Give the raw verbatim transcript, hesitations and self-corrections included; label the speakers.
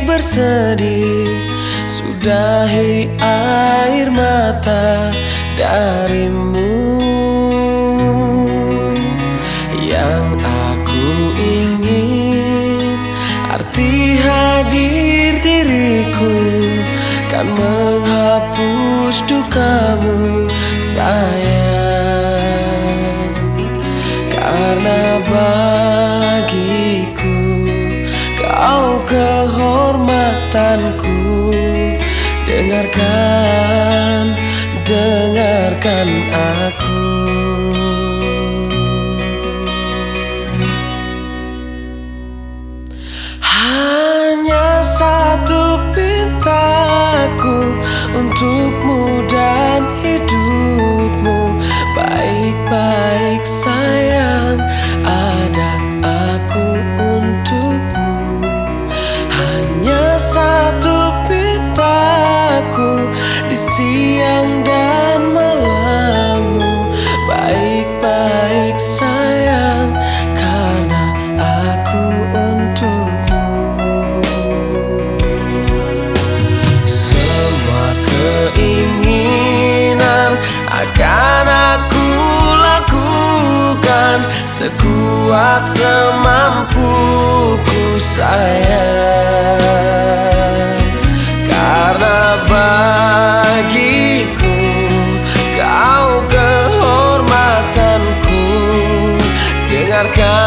Speaker 1: bersedih, sudahi air mata darimu. Yang aku ingin, arti hadir diriku kan menghapus dukamu sayang. Karena bagiku kau kehormatanku. Dengarkan, dengarkan aku. Hanya satu pintaku untukmu dan hidupmu. Baik-baik sayang, ada aku untukmu. Hanya satu pintaku di siang dan malammu. Baik-baik sayang, karena aku untukmu. Semua keinginan akan aku lakukan sekuat semampuku sayang. Karena bagiku kau kehormatanku. Dengarkan